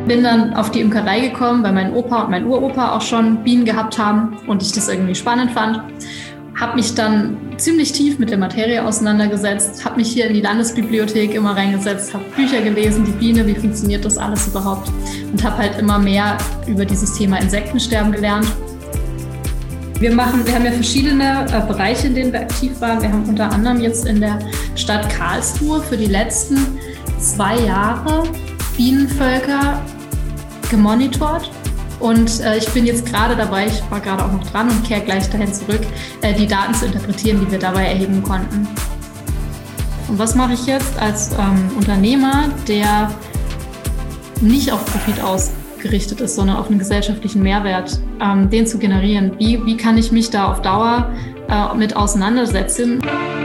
Bin dann auf die Imkerei gekommen, weil mein Opa und mein Uropa auch schon Bienen gehabt haben und ich das irgendwie spannend fand. Habe mich dann ziemlich tief mit der Materie auseinandergesetzt, habe mich hier in die Landesbibliothek immer reingesetzt, habe Bücher gelesen, die Biene, wie funktioniert das alles überhaupt, und habe halt immer mehr über dieses Thema Insektensterben gelernt. Wir haben ja verschiedene Bereiche, in denen wir aktiv waren. Wir haben unter anderem jetzt in der Stadt Karlsruhe für die letzten 2 Jahre Bienenvölker gemonitort. Und ich bin jetzt gerade dabei, ich war gerade auch noch dran und kehre gleich dahin zurück, die Daten zu interpretieren, die wir dabei erheben konnten. Und was mache ich jetzt als Unternehmer, der nicht auf Profit ausgerichtet ist, sondern auf einen gesellschaftlichen Mehrwert, den zu generieren? Wie kann ich mich da auf Dauer mit auseinandersetzen?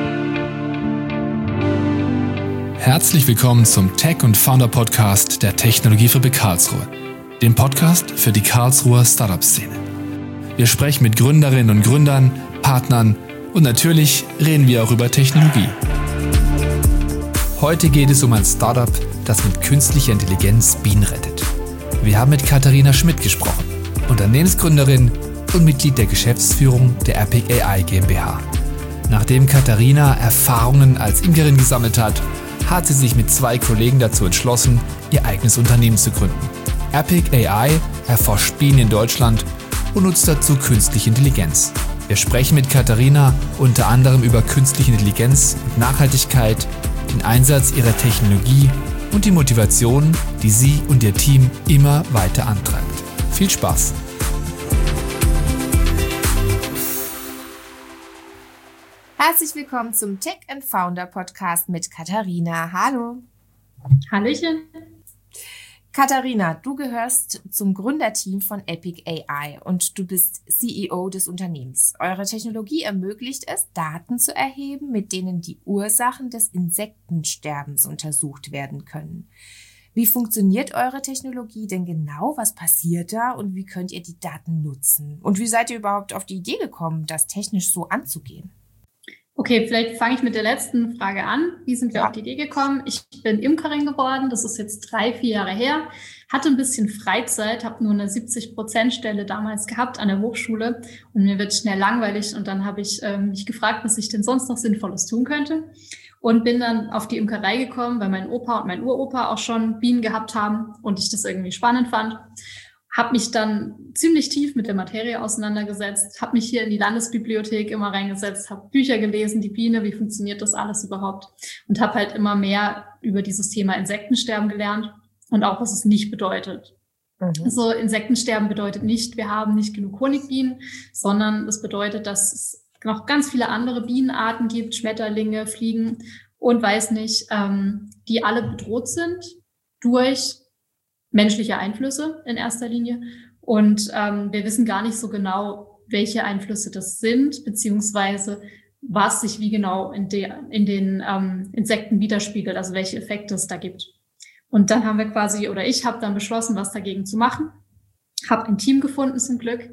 Herzlich willkommen zum Tech- und Founder-Podcast der Technologiefabrik Karlsruhe, dem Podcast für die Karlsruher Startup-Szene. Wir sprechen mit Gründerinnen und Gründern, Partnern und natürlich reden wir auch über Technologie. Heute geht es um ein Startup, das mit künstlicher Intelligenz Bienen rettet. Wir haben mit Katharina Schmidt gesprochen, Unternehmensgründerin und Mitglied der Geschäftsführung der Epic AI GmbH. Nachdem Katharina Erfahrungen als Imkerin gesammelt hat sie sich mit 2 Kollegen dazu entschlossen, ihr eigenes Unternehmen zu gründen. Epic AI erforscht Bienen in Deutschland und nutzt dazu künstliche Intelligenz. Wir sprechen mit Katharina unter anderem über künstliche Intelligenz und Nachhaltigkeit, den Einsatz ihrer Technologie und die Motivation, die sie und ihr Team immer weiter antreibt. Viel Spaß! Herzlich willkommen zum Tech & Founder Podcast mit Katharina. Hallo. Hallöchen. Katharina, du gehörst zum Gründerteam von Epic AI und du bist CEO des Unternehmens. Eure Technologie ermöglicht es, Daten zu erheben, mit denen die Ursachen des Insektensterbens untersucht werden können. Wie funktioniert eure Technologie denn genau? Was passiert da und wie könnt ihr die Daten nutzen? Und wie seid ihr überhaupt auf die Idee gekommen, das technisch so anzugehen? Okay, vielleicht fange ich mit der letzten Frage an. Wie sind wir auf die Idee gekommen? Ich bin Imkerin geworden, das ist jetzt 3-4 Jahre her, hatte ein bisschen Freizeit, habe nur eine 70%-Stelle damals gehabt an der Hochschule und mir wird schnell langweilig und dann habe ich mich gefragt, was ich denn sonst noch Sinnvolles tun könnte und bin dann auf die Imkerei gekommen, weil mein Opa und mein Uropa auch schon Bienen gehabt haben und ich das irgendwie spannend fand. Habe mich dann ziemlich tief mit der Materie auseinandergesetzt, habe mich hier in die Landesbibliothek immer reingesetzt, habe Bücher gelesen, die Biene, wie funktioniert das alles überhaupt, und habe halt immer mehr über dieses Thema Insektensterben gelernt und auch, was es nicht bedeutet. Also Insektensterben bedeutet nicht, wir haben nicht genug Honigbienen, sondern das bedeutet, dass es noch ganz viele andere Bienenarten gibt, Schmetterlinge, Fliegen und weiß nicht, die alle bedroht sind durch menschliche Einflüsse in erster Linie. Und wir wissen gar nicht so genau, welche Einflüsse das sind, beziehungsweise was sich wie genau in den Insekten widerspiegelt, also welche Effekte es da gibt. Und dann haben wir ich habe dann beschlossen, was dagegen zu machen. Habe ein Team gefunden zum Glück,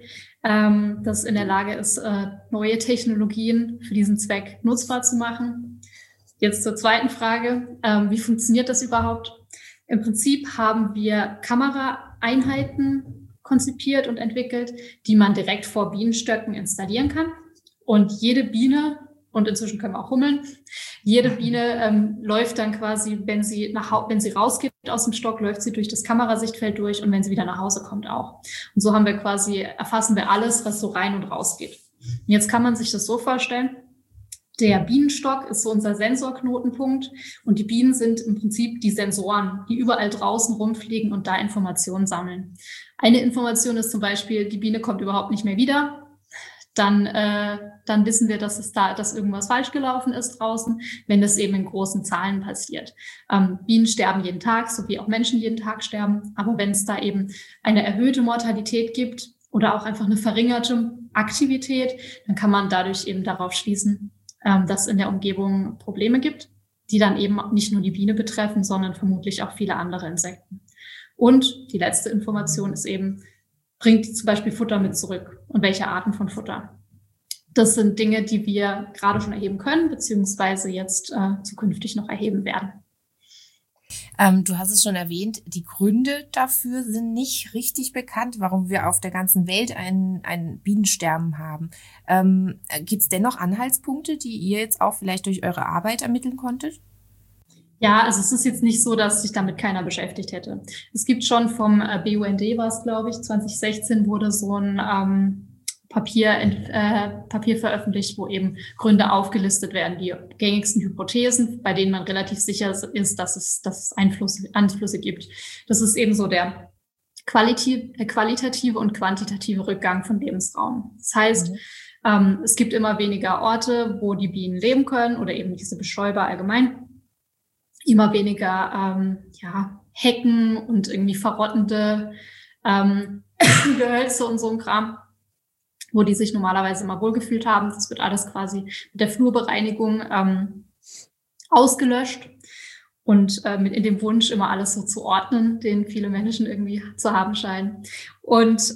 das in der Lage ist, neue Technologien für diesen Zweck nutzbar zu machen. Jetzt zur zweiten Frage, wie funktioniert das überhaupt? Im Prinzip haben wir Kameraeinheiten konzipiert und entwickelt, die man direkt vor Bienenstöcken installieren kann. Und jede Biene, und inzwischen können wir auch Hummeln, jede Biene läuft dann quasi, wenn sie rausgeht aus dem Stock, läuft sie durch das Kamerasichtfeld durch und wenn sie wieder nach Hause kommt auch. Und so erfassen wir alles, was so rein und raus geht. Und jetzt kann man sich das so vorstellen: Der Bienenstock ist so unser Sensorknotenpunkt und die Bienen sind im Prinzip die Sensoren, die überall draußen rumfliegen und da Informationen sammeln. Eine Information ist zum Beispiel, die Biene kommt überhaupt nicht mehr wieder. Dann wissen wir, dass irgendwas falsch gelaufen ist draußen, wenn das eben in großen Zahlen passiert. Bienen sterben jeden Tag, so wie auch Menschen jeden Tag sterben. Aber wenn es da eben eine erhöhte Mortalität gibt oder auch einfach eine verringerte Aktivität, dann kann man dadurch eben darauf schließen, dass in der Umgebung Probleme gibt, die dann eben nicht nur die Biene betreffen, sondern vermutlich auch viele andere Insekten. Und die letzte Information ist eben, bringt die zum Beispiel Futter mit zurück und welche Arten von Futter. Das sind Dinge, die wir gerade schon erheben können, beziehungsweise jetzt zukünftig noch erheben werden. Du hast es schon erwähnt, die Gründe dafür sind nicht richtig bekannt, warum wir auf der ganzen Welt ein Bienensterben haben. Gibt es dennoch Anhaltspunkte, die ihr jetzt auch vielleicht durch eure Arbeit ermitteln konntet? Ja, also es ist jetzt nicht so, dass sich damit keiner beschäftigt hätte. Es gibt schon vom BUND, war es, glaube ich, 2016 wurde so ein Papier veröffentlicht, wo eben Gründe aufgelistet werden, die gängigsten Hypothesen, bei denen man relativ sicher ist, dass es Einflüsse gibt. Das ist eben so der qualitative und quantitative Rückgang von Lebensraum. Das heißt, es gibt immer weniger Orte, wo die Bienen leben können oder eben diese Bestäuber allgemein. Immer weniger Hecken und irgendwie verrottende Gehölze und so ein Kram, wo die sich normalerweise immer wohlgefühlt haben. Das wird alles quasi mit der Flurbereinigung ausgelöscht und in dem Wunsch, immer alles so zu ordnen, den viele Menschen irgendwie zu haben scheinen. Und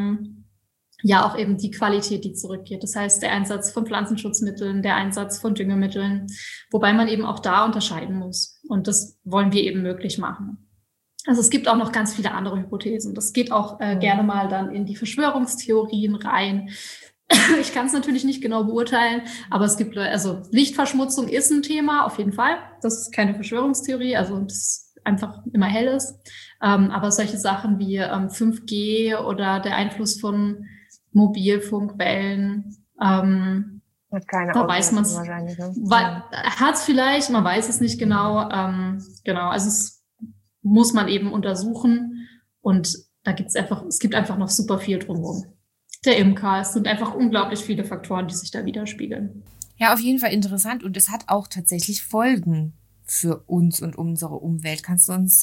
auch eben die Qualität, die zurückgeht. Das heißt, der Einsatz von Pflanzenschutzmitteln, der Einsatz von Düngemitteln, wobei man eben auch da unterscheiden muss. Und das wollen wir eben möglich machen. Also es gibt auch noch ganz viele andere Hypothesen. Das geht auch gerne mal dann in die Verschwörungstheorien rein. Ich kann es natürlich nicht genau beurteilen, aber es gibt, also Lichtverschmutzung ist ein Thema, auf jeden Fall. Das ist keine Verschwörungstheorie, also das einfach immer hell ist. Aber solche Sachen wie 5G oder der Einfluss von Mobilfunkwellen, Hat keine da weiß man es. wahrscheinlich. Ne? Hat es vielleicht, man weiß es nicht genau. Genau, also es muss man eben untersuchen und es gibt einfach noch super viel drumherum. Der Imker, es sind einfach unglaublich viele Faktoren, die sich da widerspiegeln. Ja, auf jeden Fall interessant und es hat auch tatsächlich Folgen für uns und unsere Umwelt. Kannst du uns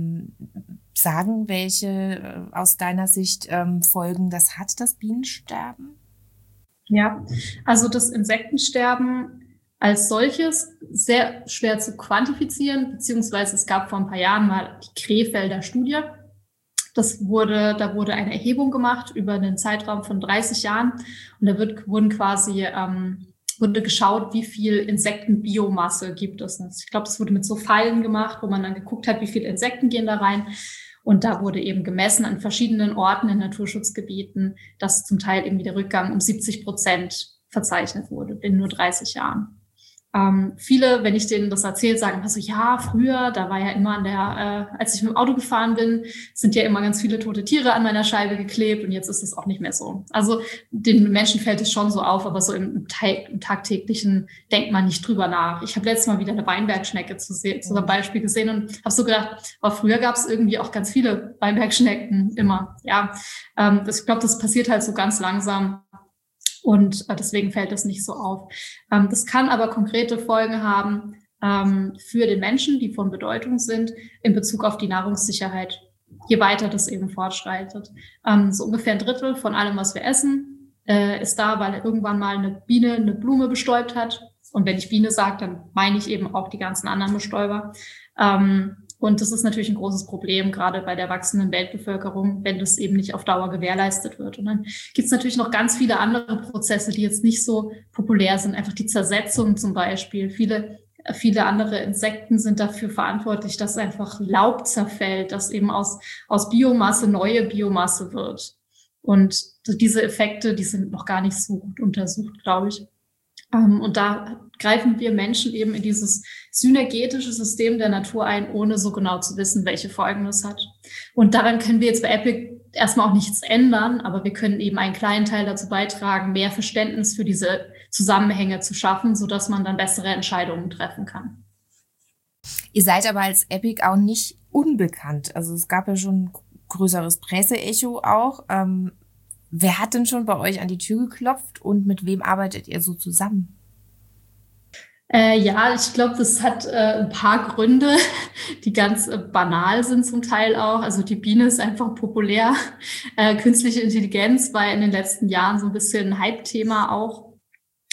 sagen, welche aus deiner Sicht Folgen das hat, das Bienensterben? Ja, also das Insektensterben als solches sehr schwer zu quantifizieren, beziehungsweise es gab vor ein paar Jahren mal die Krefelder Studie. Da wurde eine Erhebung gemacht über einen Zeitraum von 30 Jahren und da wurde geschaut, wie viel Insektenbiomasse gibt es. Ich glaube, es wurde mit so Pfeilen gemacht, wo man dann geguckt hat, wie viele Insekten gehen da rein. Und da wurde eben gemessen an verschiedenen Orten in Naturschutzgebieten, dass zum Teil irgendwie der Rückgang um 70% verzeichnet wurde in nur 30 Jahren. Viele, wenn ich denen das erzähle, sagen immer so, ja, früher, da war ja immer als ich mit dem Auto gefahren bin, sind ja immer ganz viele tote Tiere an meiner Scheibe geklebt und jetzt ist es auch nicht mehr so. Also den Menschen fällt es schon so auf, aber so im tagtäglichen denkt man nicht drüber nach. Ich habe letztes Mal wieder eine Weinbergschnecke zum Beispiel gesehen und habe so gedacht, aber früher gab es irgendwie auch ganz viele Weinbergschnecken immer. Ja, ich glaube, das passiert halt so ganz langsam. Und deswegen fällt das nicht so auf. Das kann aber konkrete Folgen haben für den Menschen, die von Bedeutung sind, in Bezug auf die Nahrungssicherheit, je weiter das eben fortschreitet. So ungefähr 1/3 von allem, was wir essen, ist da, weil irgendwann mal eine Biene eine Blume bestäubt hat. Und wenn ich Biene sage, dann meine ich eben auch die ganzen anderen Bestäuber. Und das ist natürlich ein großes Problem, gerade bei der wachsenden Weltbevölkerung, wenn das eben nicht auf Dauer gewährleistet wird. Und dann gibt es natürlich noch ganz viele andere Prozesse, die jetzt nicht so populär sind. Einfach die Zersetzung zum Beispiel. Viele andere Insekten sind dafür verantwortlich, dass einfach Laub zerfällt, dass eben aus Biomasse neue Biomasse wird. Und diese Effekte, die sind noch gar nicht so gut untersucht, glaube ich. Und da greifen wir Menschen eben in dieses synergetische System der Natur ein, ohne so genau zu wissen, welche Folgen das hat. Und daran können wir jetzt bei Epic erstmal auch nichts ändern, aber wir können eben einen kleinen Teil dazu beitragen, mehr Verständnis für diese Zusammenhänge zu schaffen, sodass man dann bessere Entscheidungen treffen kann. Ihr seid aber als Epic auch nicht unbekannt. Also es gab ja schon ein größeres Presseecho auch. Wer hat denn schon bei euch an die Tür geklopft und mit wem arbeitet ihr so zusammen? Ich glaube, das hat ein paar Gründe, die ganz banal sind zum Teil auch. Also die Biene ist einfach populär. Künstliche Intelligenz war in den letzten Jahren so ein bisschen ein Hype-Thema auch.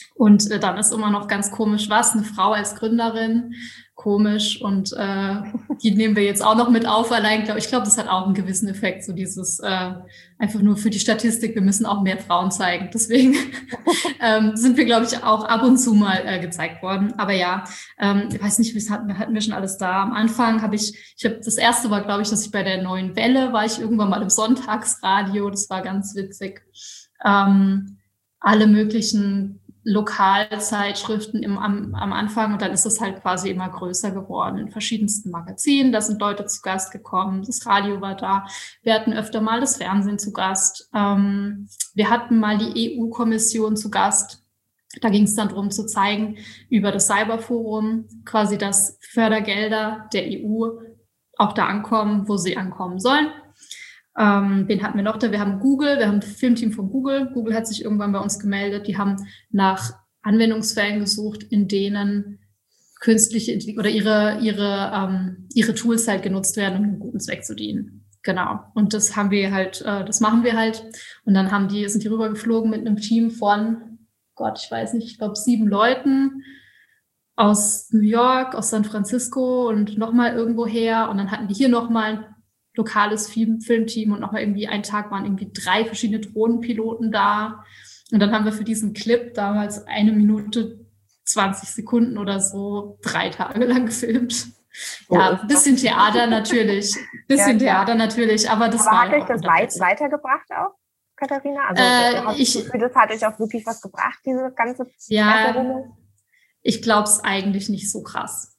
Und dann ist immer noch ganz komisch, was, eine Frau als Gründerin, komisch. Und die nehmen wir jetzt auch noch mit auf. Allein, ich glaube, das hat auch einen gewissen Effekt, so dieses einfach nur für die Statistik, wir müssen auch mehr Frauen zeigen. Deswegen sind wir, glaube ich, auch ab und zu mal gezeigt worden. Aber ja, ich weiß nicht, hatten wir schon alles da. Am Anfang das erste war, glaube ich, dass ich bei der Neuen Welle war ich irgendwann mal im Sonntagsradio. Das war ganz witzig. Alle möglichen Lokalzeitschriften am Anfang und dann ist es halt quasi immer größer geworden in verschiedensten Magazinen. Da sind Leute zu Gast gekommen, das Radio war da. Wir hatten öfter mal das Fernsehen zu Gast. Wir hatten mal die EU-Kommission zu Gast. Da ging es dann darum zu zeigen über das Cyberforum, quasi, dass Fördergelder der EU auch da ankommen, wo sie ankommen sollen. Wen hatten wir noch da? Wir haben ein Filmteam von Google. Google hat sich irgendwann bei uns gemeldet. Die haben nach Anwendungsfällen gesucht, in denen künstliche oder ihre Tools halt genutzt werden, um einen guten Zweck zu dienen. Genau. Und das machen wir halt. Und dann sind die rübergeflogen mit einem Team von, ich weiß nicht, ich glaube 7 Leuten aus New York, aus San Francisco und nochmal irgendwo her. Und dann hatten die hier nochmal ein lokales Filmteam und nochmal irgendwie einen Tag waren irgendwie 3 verschiedene Drohnenpiloten da. Und dann haben wir für diesen Clip damals 1 Minute 20 Sekunden oder so 3 Tage lang gefilmt. Ja, ein bisschen Theater natürlich. Aber das war hat euch das weitergebracht auch, Katharina? Also das hat euch auch wirklich was gebracht, diese ganze Ja, ich glaube es eigentlich nicht so krass.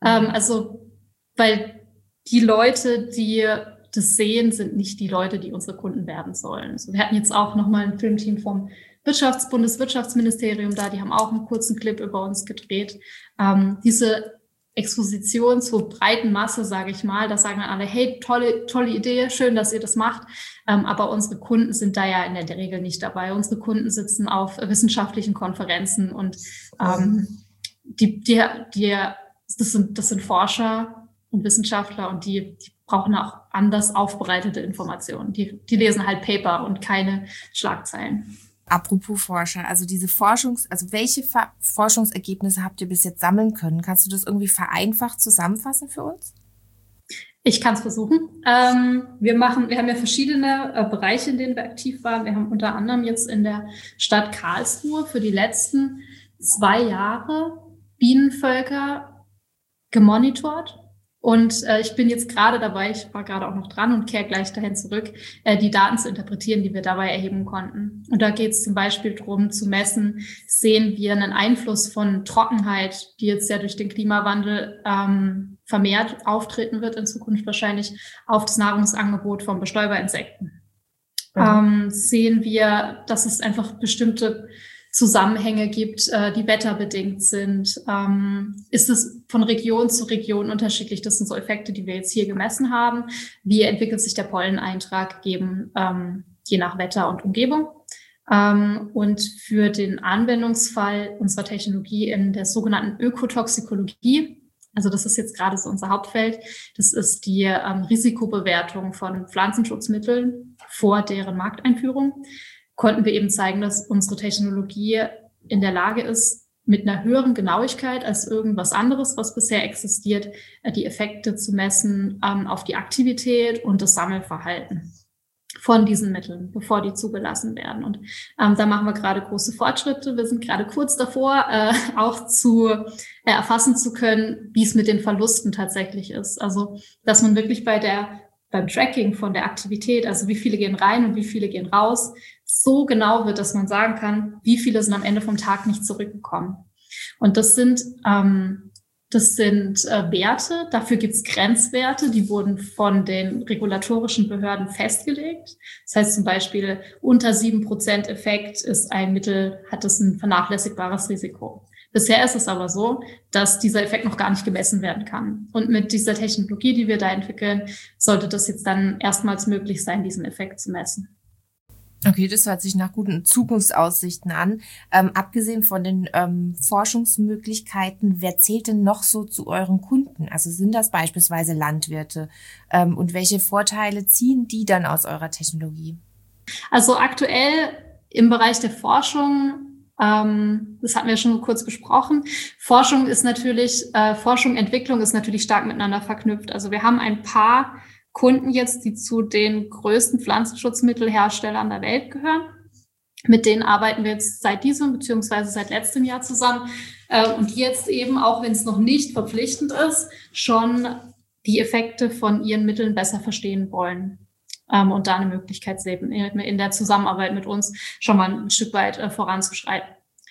Weil die Leute, die das sehen, sind nicht die Leute, die unsere Kunden werden sollen. Also wir hatten jetzt auch nochmal ein Filmteam vom Bundeswirtschaftsministerium da, die haben auch einen kurzen Clip über uns gedreht. Diese Exposition zur breiten Masse, sage ich mal, da sagen dann alle, hey, tolle Idee, schön, dass ihr das macht. Aber unsere Kunden sind da ja in der Regel nicht dabei. Unsere Kunden sitzen auf wissenschaftlichen Konferenzen und das sind Forscher und Wissenschaftler und die brauchen auch anders aufbereitete Informationen. Die lesen halt Paper und keine Schlagzeilen. Apropos Forscher, also welche Forschungsergebnisse habt ihr bis jetzt sammeln können? Kannst du das irgendwie vereinfacht zusammenfassen für uns? Ich kann es versuchen. Wir haben ja verschiedene Bereiche, in denen wir aktiv waren. Wir haben unter anderem jetzt in der Stadt Karlsruhe für die letzten 2 Jahre Bienenvölker gemonitort. Und ich bin jetzt gerade dabei, ich war gerade auch noch dran und kehre gleich dahin zurück, die Daten zu interpretieren, die wir dabei erheben konnten. Und da geht es zum Beispiel darum zu messen, sehen wir einen Einfluss von Trockenheit, die jetzt ja durch den Klimawandel vermehrt auftreten wird, in Zukunft wahrscheinlich, auf das Nahrungsangebot von Bestäuberinsekten. Sehen wir, dass es einfach bestimmte Zusammenhänge gibt, die wetterbedingt sind. Ist es von Region zu Region unterschiedlich? Das sind so Effekte, die wir jetzt hier gemessen haben. Wie entwickelt sich der Polleneintrag je nach Wetter und Umgebung? Und für den Anwendungsfall unserer Technologie in der sogenannten Ökotoxikologie, also das ist jetzt gerade so unser Hauptfeld, das ist die Risikobewertung von Pflanzenschutzmitteln vor deren Markteinführung, konnten wir eben zeigen, dass unsere Technologie in der Lage ist, mit einer höheren Genauigkeit als irgendwas anderes, was bisher existiert, die Effekte zu messen auf die Aktivität und das Sammelverhalten von diesen Mitteln, bevor die zugelassen werden. Und da machen wir gerade große Fortschritte. Wir sind gerade kurz davor, auch erfassen zu können, wie es mit den Verlusten tatsächlich ist. Also, dass man wirklich beim Tracking von der Aktivität, also wie viele gehen rein und wie viele gehen raus, so genau wird, dass man sagen kann, wie viele sind am Ende vom Tag nicht zurückgekommen. Und das sind Werte, dafür gibt's Grenzwerte, die wurden von den regulatorischen Behörden festgelegt. Das heißt zum Beispiel, unter 7% Effekt ist ein Mittel, hat es ein vernachlässigbares Risiko. Bisher ist es aber so, dass dieser Effekt noch gar nicht gemessen werden kann. Und mit dieser Technologie, die wir da entwickeln, sollte das jetzt dann erstmals möglich sein, diesen Effekt zu messen. Okay, das hört sich nach guten Zukunftsaussichten an. Abgesehen von den Forschungsmöglichkeiten, wer zählt denn noch so zu euren Kunden? Also sind das beispielsweise Landwirte? Und welche Vorteile ziehen die dann aus eurer Technologie? Also aktuell im Bereich der Forschung Das hatten wir schon kurz besprochen. Forschung, Entwicklung ist natürlich stark miteinander verknüpft. Also wir haben ein paar Kunden jetzt, die zu den größten Pflanzenschutzmittelherstellern der Welt gehören. Mit denen arbeiten wir jetzt seit diesem bzw. seit letztem Jahr zusammen und die jetzt eben, auch wenn es noch nicht verpflichtend ist, schon die Effekte von ihren Mitteln besser verstehen wollen. Und da eine Möglichkeit sehen, in der Zusammenarbeit mit uns schon mal ein Stück weit voranzuschreiten.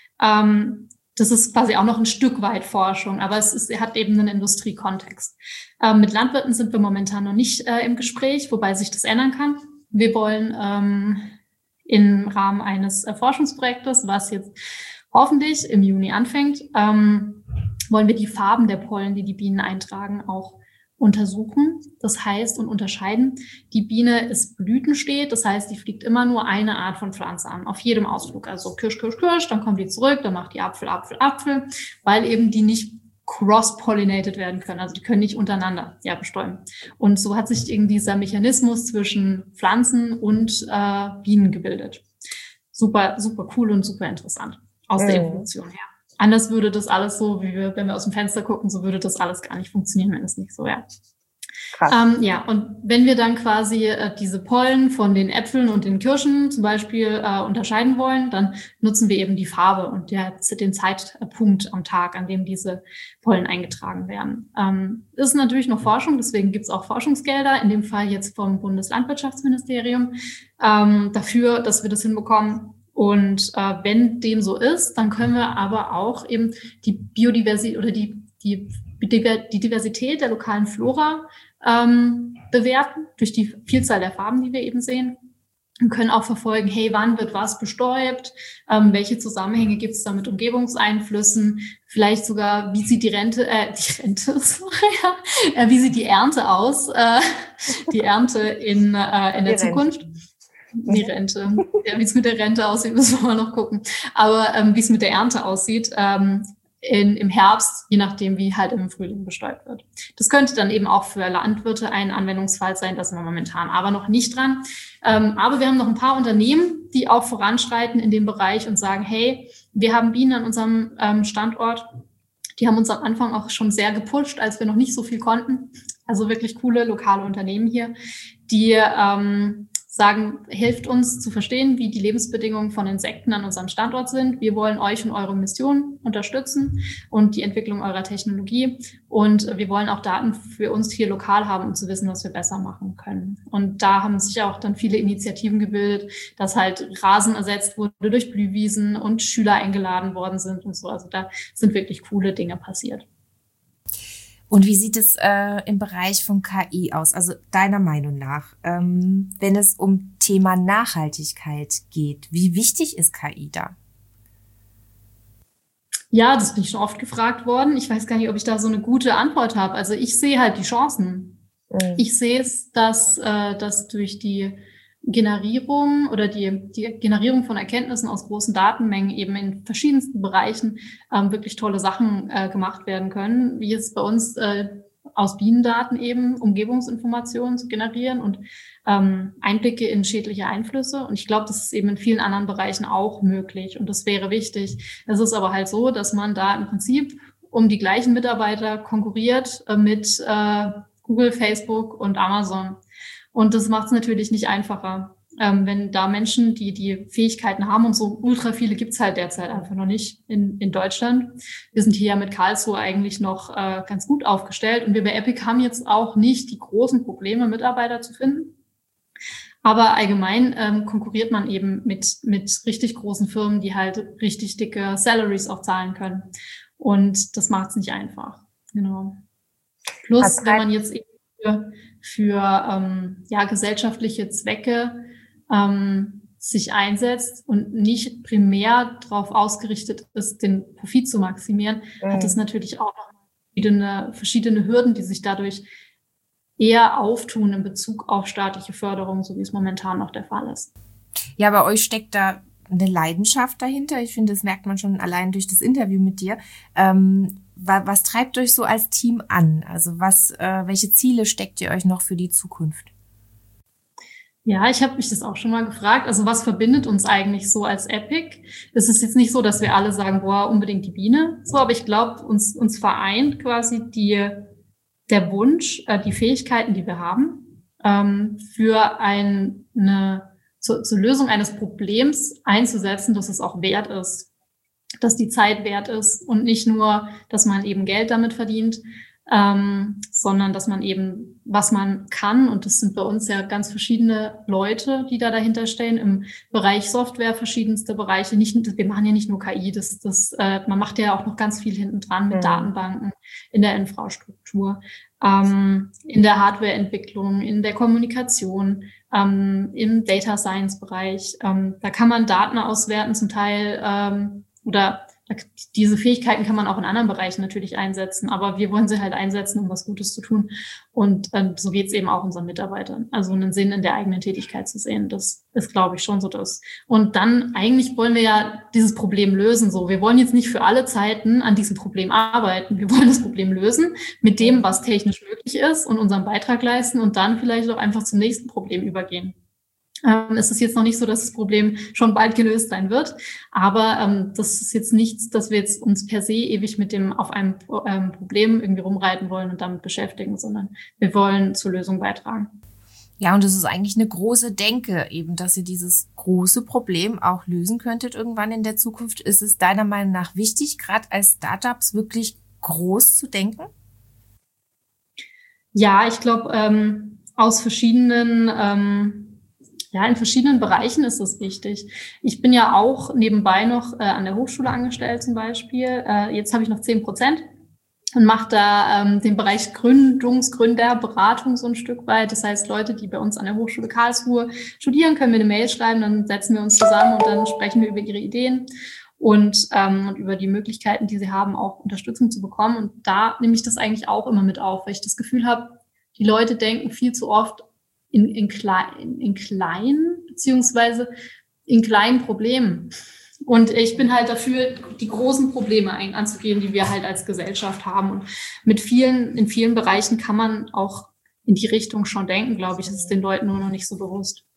Das ist quasi auch noch ein Stück weit Forschung, aber es hat eben einen Industriekontext. Mit Landwirten sind wir momentan noch nicht im Gespräch, wobei sich das ändern kann. Wir wollen im Rahmen eines Forschungsprojektes, was jetzt hoffentlich im Juni anfängt, wollen wir die Farben der Pollen, die die Bienen eintragen, auch untersuchen. Das heißt und unterscheiden, die Biene ist blütensteht, das heißt, die fliegt immer nur eine Art von Pflanze an, auf jedem Ausflug. Also Kirsch, Kirsch, Kirsch, dann kommt die zurück, dann macht die Apfel, Apfel, Apfel, weil eben die nicht cross-pollinated werden können. Also die können nicht untereinander bestäuben. Und so hat sich eben dieser Mechanismus zwischen Pflanzen und Bienen gebildet. Super, super cool und super interessant aus der Evolution her. Anders würde das alles so, wenn wir aus dem Fenster gucken, so würde das alles gar nicht funktionieren, wenn es nicht so wäre. Und wenn wir dann quasi diese Pollen von den Äpfeln und den Kirschen zum Beispiel unterscheiden wollen, dann nutzen wir eben die Farbe und den Zeitpunkt am Tag, an dem diese Pollen eingetragen werden. Das ist natürlich noch Forschung, deswegen gibt es auch Forschungsgelder, in dem Fall jetzt vom Bundeslandwirtschaftsministerium, dafür, dass wir das hinbekommen. Und wenn dem so ist, dann können wir aber auch eben die Biodiversität oder die Diversität der lokalen Flora bewerten durch die Vielzahl der Farben, die wir eben sehen. Und können auch verfolgen, hey, wann wird was bestäubt? Welche Zusammenhänge gibt es da mit Umgebungseinflüssen? Vielleicht sogar, wie sieht wie sieht die Ernte aus? Die Ernte in der Zukunft. Die Rente. Ja, wie es mit der Rente aussieht, müssen wir mal noch gucken. Aber wie es mit der Ernte aussieht, im Herbst, je nachdem, wie halt im Frühling bestäubt wird. Das könnte dann eben auch für Landwirte ein Anwendungsfall sein, das sind wir momentan aber noch nicht dran. Aber wir haben noch ein paar Unternehmen, die auch voranschreiten in dem Bereich und sagen, hey, wir haben Bienen an unserem Standort. Die haben uns am Anfang auch schon sehr gepusht, als wir noch nicht so viel konnten. Also wirklich coole lokale Unternehmen hier, die sagen, hilft uns zu verstehen, wie die Lebensbedingungen von Insekten an unserem Standort sind. Wir wollen euch und eure Mission unterstützen und die Entwicklung eurer Technologie. Und wir wollen auch Daten für uns hier lokal haben, um zu wissen, was wir besser machen können. Und da haben sich auch dann viele Initiativen gebildet, dass halt Rasen ersetzt wurde durch Blühwiesen und Schüler eingeladen worden sind und so. Also da sind wirklich coole Dinge passiert. Und wie sieht es im Bereich von KI aus? Also deiner Meinung nach, wenn es um Thema Nachhaltigkeit geht, wie wichtig ist KI da? Ja, das bin ich schon oft gefragt worden. Ich weiß gar nicht, ob ich da so eine gute Antwort habe. Also ich sehe halt die Chancen. Ich sehe es, dass durch die Generierung oder die Generierung von Erkenntnissen aus großen Datenmengen eben in verschiedensten Bereichen wirklich tolle Sachen gemacht werden können, wie es bei uns aus Bienendaten eben Umgebungsinformationen zu generieren und Einblicke in schädliche Einflüsse. Und ich glaube, das ist eben in vielen anderen Bereichen auch möglich und das wäre wichtig. Es ist aber halt so, dass man da im Prinzip um die gleichen Mitarbeiter konkurriert mit Google, Facebook und Amazon. Und das macht es natürlich nicht einfacher, wenn da Menschen, die Fähigkeiten haben, und so ultra viele gibt's halt derzeit einfach noch nicht in Deutschland. Wir sind hier ja mit Karlsruhe eigentlich noch ganz gut aufgestellt und wir bei Epic haben jetzt auch nicht die großen Probleme, Mitarbeiter zu finden. Aber allgemein konkurriert man eben mit richtig großen Firmen, die halt richtig dicke Salaries auch zahlen können. Und das macht's nicht einfach. Genau. Plus, wenn man jetzt eben für gesellschaftliche Zwecke sich einsetzt und nicht primär darauf ausgerichtet ist, den Profit zu maximieren, hat das natürlich auch noch verschiedene Hürden, die sich dadurch eher auftun in Bezug auf staatliche Förderung, so wie es momentan noch der Fall ist. Ja, bei euch steckt da eine Leidenschaft dahinter. Ich finde, das merkt man schon allein durch das Interview mit dir. Was treibt euch so als Team an? Also welche Ziele steckt ihr euch noch für die Zukunft? Ja, ich habe mich das auch schon mal gefragt. Also was verbindet uns eigentlich so als Epic? Es ist jetzt nicht so, dass wir alle sagen, boah, unbedingt die Biene. So, aber ich glaube, uns vereint quasi der Wunsch, die Fähigkeiten, die wir haben, für zur Lösung eines Problems einzusetzen, dass es auch wert ist, dass die Zeit wert ist und nicht nur, dass man eben Geld damit verdient, sondern dass man eben, was man kann, und das sind bei uns ja ganz verschiedene Leute, die da dahinter stehen, im Bereich Software, verschiedenste Bereiche. Wir machen ja nicht nur KI, man macht ja auch noch ganz viel hinten dran mit Datenbanken, in der Infrastruktur, in der Hardwareentwicklung, in der Kommunikation, im Data Science Bereich. Da kann man Daten auswerten, zum Teil, diese Fähigkeiten kann man auch in anderen Bereichen natürlich einsetzen, aber wir wollen sie halt einsetzen, um was Gutes zu tun. Und so geht es eben auch unseren Mitarbeitern. Also einen Sinn in der eigenen Tätigkeit zu sehen, das ist, glaube ich, schon so das. Und dann eigentlich wollen wir ja dieses Problem lösen. So, wir wollen jetzt nicht für alle Zeiten an diesem Problem arbeiten. Wir wollen das Problem lösen mit dem, was technisch möglich ist, und unseren Beitrag leisten und dann vielleicht auch einfach zum nächsten Problem übergehen. Es ist jetzt noch nicht so, dass das Problem schon bald gelöst sein wird, aber das ist jetzt nichts, dass wir jetzt uns per se ewig auf einem Problem irgendwie rumreiten wollen und damit beschäftigen, sondern wir wollen zur Lösung beitragen. Ja, und es ist eigentlich eine große Denke, eben, dass ihr dieses große Problem auch lösen könntet irgendwann in der Zukunft. Ist es deiner Meinung nach wichtig, gerade als Startups wirklich groß zu denken? Ja, ich glaube, in verschiedenen Bereichen ist das wichtig. Ich bin ja auch nebenbei noch an der Hochschule angestellt zum Beispiel. Jetzt habe ich noch 10% und mache da den Bereich Gründerberatung so ein Stück weit. Das heißt, Leute, die bei uns an der Hochschule Karlsruhe studieren, können mir eine Mail schreiben, dann setzen wir uns zusammen und dann sprechen wir über ihre Ideen und über die Möglichkeiten, die sie haben, auch Unterstützung zu bekommen. Und da nehme ich das eigentlich auch immer mit auf, weil ich das Gefühl habe, die Leute denken viel zu oft in kleinen, beziehungsweise in kleinen Problemen. Und ich bin halt dafür, die großen Probleme anzugehen, die wir halt als Gesellschaft haben. Und in vielen Bereichen kann man auch in die Richtung schon denken, glaube ich. Das ist den Leuten nur noch nicht so bewusst.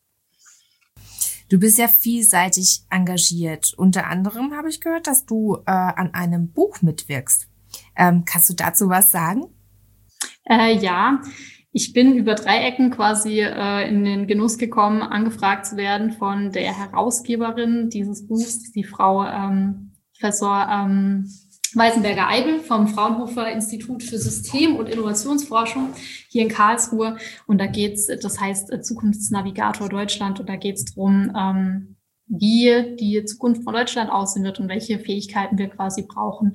Du bist ja vielseitig engagiert. Unter anderem habe ich gehört, dass du an einem Buch mitwirkst. Kannst du dazu was sagen? Ja. Ich bin über 3 Ecken quasi in den Genuss gekommen, angefragt zu werden von der Herausgeberin dieses Buchs, die Frau Professor Weisenberger-Eibel vom Fraunhofer Institut für System- und Innovationsforschung hier in Karlsruhe. Und das heißt Zukunftsnavigator Deutschland. Und da geht es darum, wie die Zukunft von Deutschland aussehen wird und welche Fähigkeiten wir quasi brauchen,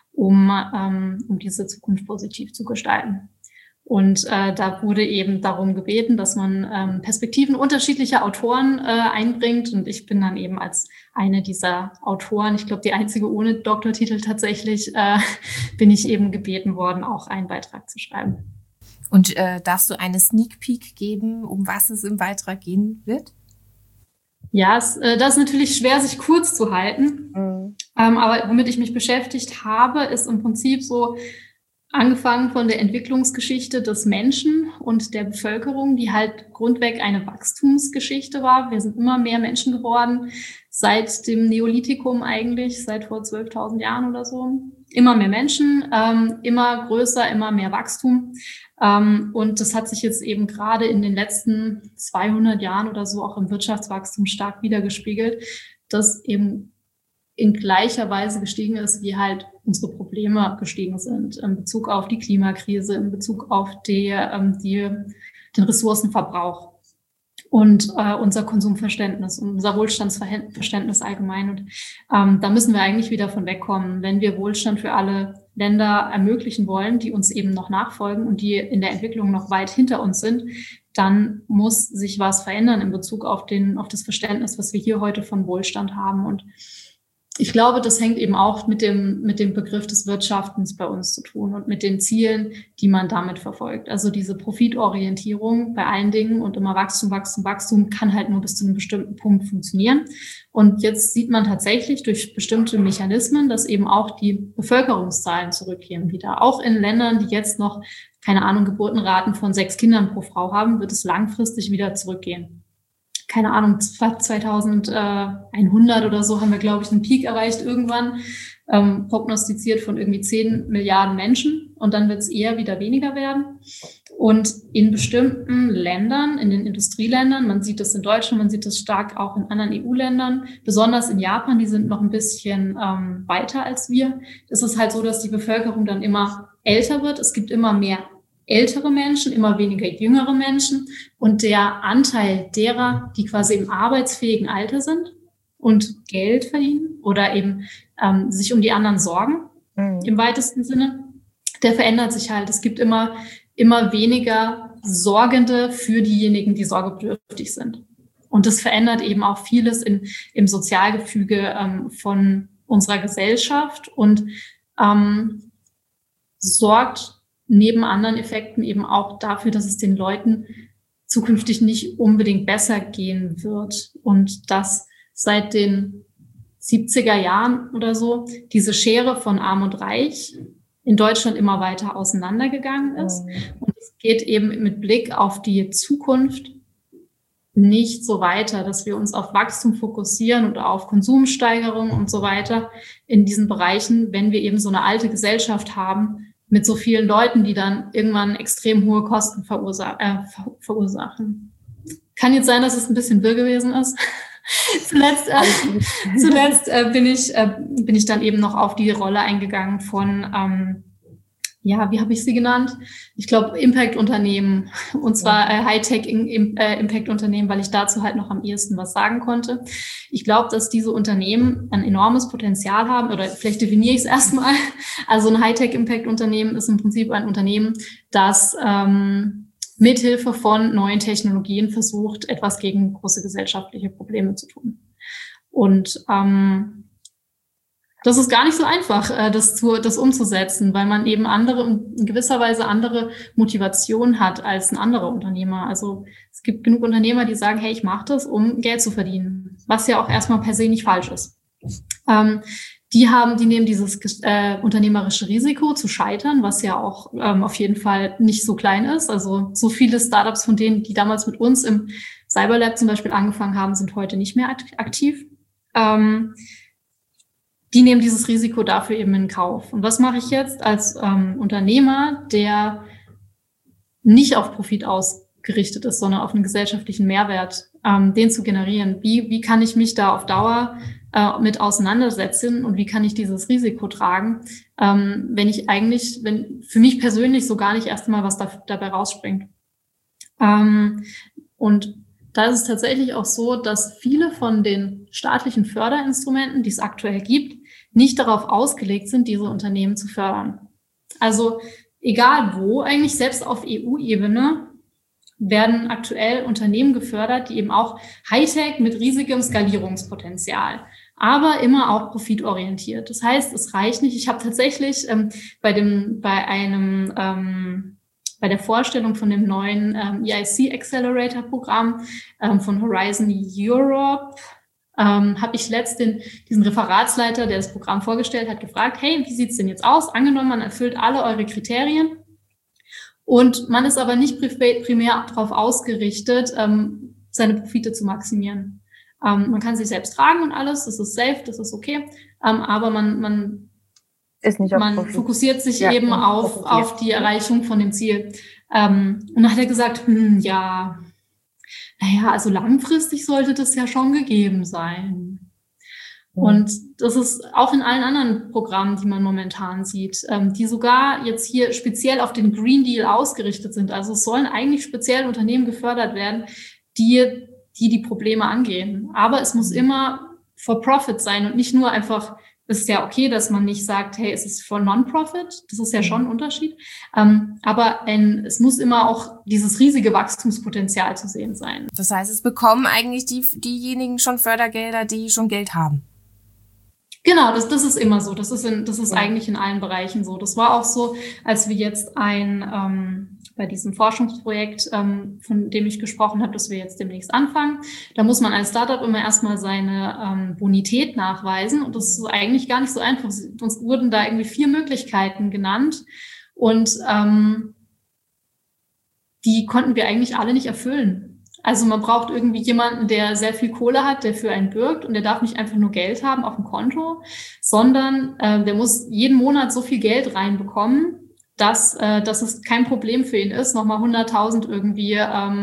um diese Zukunft positiv zu gestalten. Und da wurde eben darum gebeten, dass man Perspektiven unterschiedlicher Autoren einbringt. Und ich bin dann eben als eine dieser Autoren, ich glaube die einzige ohne Doktortitel tatsächlich, bin ich eben gebeten worden, auch einen Beitrag zu schreiben. Und darfst du eine Sneak Peek geben, um was es im Beitrag gehen wird? Ja, das ist natürlich schwer, sich kurz zu halten. Aber womit ich mich beschäftigt habe, ist im Prinzip so, angefangen von der Entwicklungsgeschichte des Menschen und der Bevölkerung, die halt grundweg eine Wachstumsgeschichte war. Wir sind immer mehr Menschen geworden, seit dem Neolithikum eigentlich, seit vor 12.000 Jahren oder so. Immer mehr Menschen, immer größer, immer mehr Wachstum. Und das hat sich jetzt eben gerade in den letzten 200 Jahren oder so auch im Wirtschaftswachstum stark wiedergespiegelt, dass eben in gleicher Weise gestiegen ist, wie halt unsere Probleme gestiegen sind, in Bezug auf die Klimakrise, in Bezug auf den Ressourcenverbrauch und unser Konsumverständnis, unser Wohlstandsverständnis allgemein. Und da müssen wir eigentlich wieder von wegkommen, wenn wir Wohlstand für alle Länder ermöglichen wollen, die uns eben noch nachfolgen und die in der Entwicklung noch weit hinter uns sind, dann muss sich was verändern in Bezug auf das Verständnis, was wir hier heute von Wohlstand haben. Und ich glaube, das hängt eben auch mit dem Begriff des Wirtschaftens bei uns zu tun und mit den Zielen, die man damit verfolgt. Also diese Profitorientierung bei allen Dingen und immer Wachstum kann halt nur bis zu einem bestimmten Punkt funktionieren. Und jetzt sieht man tatsächlich durch bestimmte Mechanismen, dass eben auch die Bevölkerungszahlen zurückgehen wieder. Auch in Ländern, die jetzt noch, keine Ahnung, Geburtenraten von 6 Kindern pro Frau haben, wird es langfristig wieder zurückgehen. keine Ahnung, 2100 oder so haben wir, glaube ich, einen Peak erreicht irgendwann, prognostiziert von irgendwie 10 Milliarden Menschen. Und dann wird es eher wieder weniger werden. Und in bestimmten Ländern, in den Industrieländern, man sieht das in Deutschland, man sieht das stark auch in anderen EU-Ländern, besonders in Japan, die sind noch ein bisschen weiter als wir. Es ist halt so, dass die Bevölkerung dann immer älter wird. Es gibt immer mehr ältere Menschen, immer weniger jüngere Menschen. Und der Anteil derer, die quasi im arbeitsfähigen Alter sind und Geld verdienen oder eben sich um die anderen sorgen, im weitesten Sinne, der verändert sich halt. Es gibt immer weniger Sorgende für diejenigen, die sorgebedürftig sind. Und das verändert eben auch vieles im Sozialgefüge von unserer Gesellschaft und sorgt neben anderen Effekten eben auch dafür, dass es den Leuten zukünftig nicht unbedingt besser gehen wird. Und dass seit den 70er Jahren oder so diese Schere von Arm und Reich in Deutschland immer weiter auseinandergegangen ist. Und es geht eben mit Blick auf die Zukunft nicht so weiter, dass wir uns auf Wachstum fokussieren und auf Konsumsteigerung und so weiter in diesen Bereichen, wenn wir eben so eine alte Gesellschaft haben mit so vielen Leuten, die dann irgendwann extrem hohe Kosten verursachen. Kann jetzt sein, dass es ein bisschen wirr gewesen ist. Zuletzt bin ich dann eben noch auf die Rolle eingegangen von, wie habe ich sie genannt? Ich glaube, Impact-Unternehmen, und zwar Hightech-Impact-Unternehmen, weil ich dazu halt noch am ehesten was sagen konnte. Ich glaube, dass diese Unternehmen ein enormes Potenzial haben, oder vielleicht definiere ich es erstmal. Also ein Hightech-Impact-Unternehmen ist im Prinzip ein Unternehmen, das mithilfe von neuen Technologien versucht, etwas gegen große gesellschaftliche Probleme zu tun. Und das ist gar nicht so einfach, das umzusetzen, weil man eben in gewisser Weise andere Motivation hat als ein anderer Unternehmer. Also es gibt genug Unternehmer, die sagen, hey, ich mache das, um Geld zu verdienen, was ja auch erstmal per se nicht falsch ist. Die nehmen dieses unternehmerische Risiko zu scheitern, was ja auch auf jeden Fall nicht so klein ist. Also so viele Startups von denen, die damals mit uns im Cyberlab zum Beispiel angefangen haben, sind heute nicht mehr aktiv. Die nehmen dieses Risiko dafür eben in Kauf. Und was mache ich jetzt als Unternehmer, der nicht auf Profit ausgerichtet ist, sondern auf einen gesellschaftlichen Mehrwert, den zu generieren? Wie kann ich mich da auf Dauer mit auseinandersetzen und wie kann ich dieses Risiko tragen, wenn für mich persönlich so gar nicht erst mal was dabei rausspringt. Und da ist es tatsächlich auch so, dass viele von den staatlichen Förderinstrumenten, die es aktuell gibt, nicht darauf ausgelegt sind, diese Unternehmen zu fördern. Also egal wo, eigentlich selbst auf EU-Ebene werden aktuell Unternehmen gefördert, die eben auch Hightech mit riesigem Skalierungspotenzial, aber immer auch profitorientiert. Das heißt, es reicht nicht. Ich habe tatsächlich bei der Vorstellung von dem neuen EIC Accelerator Programm von Horizon Europe habe ich letztens diesen Referatsleiter, der das Programm vorgestellt hat, gefragt, hey, wie sieht's denn jetzt aus? Angenommen, man erfüllt alle eure Kriterien und man ist aber nicht primär darauf ausgerichtet, seine Profite zu maximieren. Man kann sich selbst tragen und alles, das ist safe, das ist okay, aber man fokussiert sich eben auf die Erreichung von dem Ziel. Und dann hat er gesagt, also langfristig sollte das ja schon gegeben sein. Und das ist auch in allen anderen Programmen, die man momentan sieht, die sogar jetzt hier speziell auf den Green Deal ausgerichtet sind. Also es sollen eigentlich speziell Unternehmen gefördert werden, die Probleme angehen. Aber es muss immer for profit sein und nicht nur einfach, es ist ja okay, dass man nicht sagt, hey, es ist for non-profit. Das ist ja schon ein Unterschied. Aber es muss immer auch dieses riesige Wachstumspotenzial zu sehen sein. Das heißt, es bekommen eigentlich diejenigen schon Fördergelder, die schon Geld haben. Genau, das ist immer so. Das ist eigentlich in allen Bereichen so. Das war auch so, als wir jetzt bei diesem Forschungsprojekt, von dem ich gesprochen habe, das wir jetzt demnächst anfangen. Da muss man als Startup immer erstmal seine Bonität nachweisen. Und das ist eigentlich gar nicht so einfach. Uns wurden da irgendwie 4 Möglichkeiten genannt. Und die konnten wir eigentlich alle nicht erfüllen. Also man braucht irgendwie jemanden, der sehr viel Kohle hat, der für einen bürgt, und der darf nicht einfach nur Geld haben auf dem Konto, sondern der muss jeden Monat so viel Geld reinbekommen, dass es kein Problem für ihn ist, nochmal 100.000 irgendwie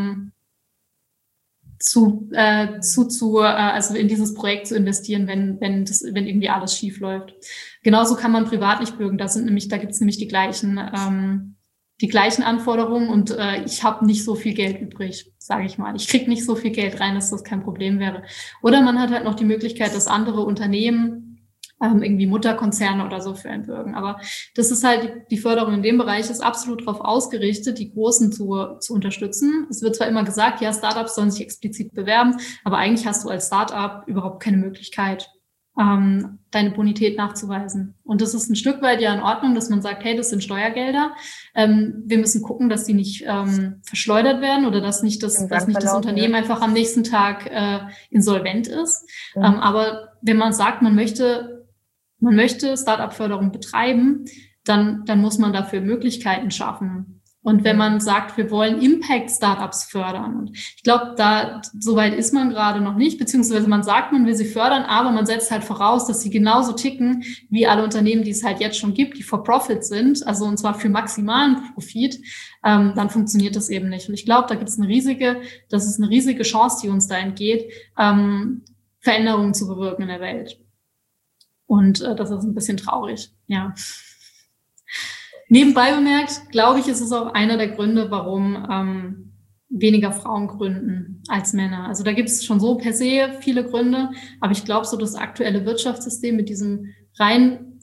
also in dieses Projekt zu investieren, wenn irgendwie alles schief läuft. Genauso kann man privat nicht bürgen. Da gibt's nämlich die gleichen Anforderungen, und ich habe nicht so viel Geld übrig, sage ich mal. Ich krieg nicht so viel Geld rein, dass das kein Problem wäre. Oder man hat halt noch die Möglichkeit, dass andere Unternehmen, irgendwie Mutterkonzerne oder so, für einen bürgen. Aber das ist halt, die Förderung in dem Bereich ist absolut darauf ausgerichtet, die Großen zu unterstützen. Es wird zwar immer gesagt, ja, Startups sollen sich explizit bewerben, aber eigentlich hast du als Startup überhaupt keine Möglichkeit, deine Bonität nachzuweisen. Und das ist ein Stück weit ja in Ordnung, dass man sagt, hey, das sind Steuergelder. Wir müssen gucken, dass die nicht verschleudert werden oder dass nicht das Unternehmen einfach am nächsten Tag insolvent ist. Aber wenn man sagt, man möchte Startup-Förderung betreiben, dann muss man dafür Möglichkeiten schaffen. Und wenn man sagt, wir wollen Impact-Startups fördern, und ich glaube, so weit ist man gerade noch nicht, beziehungsweise man sagt, man will sie fördern, aber man setzt halt voraus, dass sie genauso ticken wie alle Unternehmen, die es halt jetzt schon gibt, die for profit sind, also und zwar für maximalen Profit, dann funktioniert das eben nicht. Und ich glaube, das ist eine riesige Chance, die uns da entgeht, Veränderungen zu bewirken in der Welt. Und das ist ein bisschen traurig, ja. Nebenbei bemerkt, glaube ich, ist es auch einer der Gründe, warum weniger Frauen gründen als Männer. Also da gibt es schon so per se viele Gründe, aber ich glaube, so das aktuelle Wirtschaftssystem mit diesem rein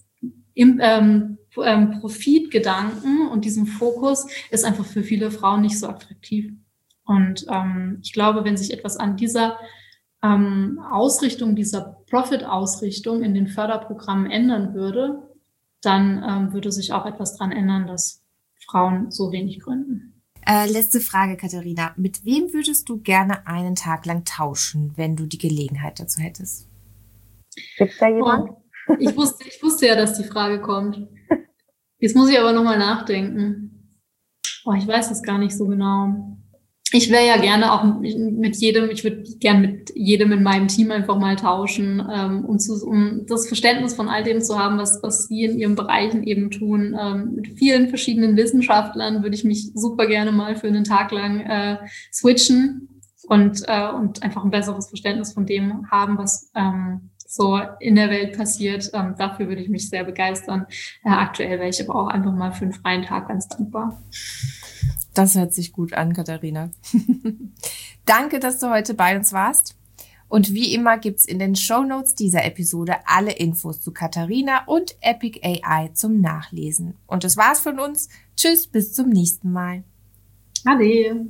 Profitgedanken und diesem Fokus ist einfach für viele Frauen nicht so attraktiv. Und ich glaube, wenn sich etwas an dieser Ausrichtung, dieser Profit-Ausrichtung in den Förderprogrammen ändern würde, dann würde sich auch etwas dran ändern, dass Frauen so wenig gründen. Letzte Frage, Katharina. Mit wem würdest du gerne einen Tag lang tauschen, wenn du die Gelegenheit dazu hättest? Gibt's da jemand? Ich wusste ja, dass die Frage kommt. Jetzt muss ich aber nochmal nachdenken. Ich weiß es gar nicht so genau. Ich wäre ja gerne auch ich würde gerne mit jedem in meinem Team einfach mal tauschen, um das Verständnis von all dem zu haben, was sie in ihren Bereichen eben tun. Mit vielen verschiedenen Wissenschaftlern würde ich mich super gerne mal für einen Tag lang switchen und einfach ein besseres Verständnis von dem haben, was so in der Welt passiert. Dafür würde ich mich sehr begeistern. Aktuell wäre ich aber auch einfach mal für einen freien Tag ganz dankbar. Das hört sich gut an, Katharina. Danke, dass du heute bei uns warst. Und wie immer gibt's in den Shownotes dieser Episode alle Infos zu Katharina und Epic AI zum Nachlesen. Und das war's von uns. Tschüss, bis zum nächsten Mal. Ade.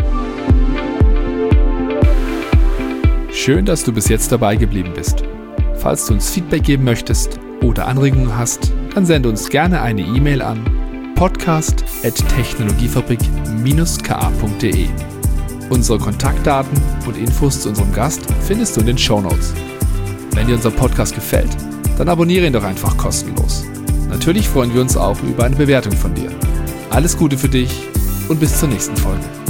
Schön, dass du bis jetzt dabei geblieben bist. Falls du uns Feedback geben möchtest oder Anregungen hast, dann sende uns gerne eine E-Mail an podcast@technologiefabrik-ka.de. Unsere Kontaktdaten und Infos zu unserem Gast findest du in den Shownotes. Wenn dir unser Podcast gefällt, dann abonniere ihn doch einfach kostenlos. Natürlich freuen wir uns auch über eine Bewertung von dir. Alles Gute für dich und bis zur nächsten Folge.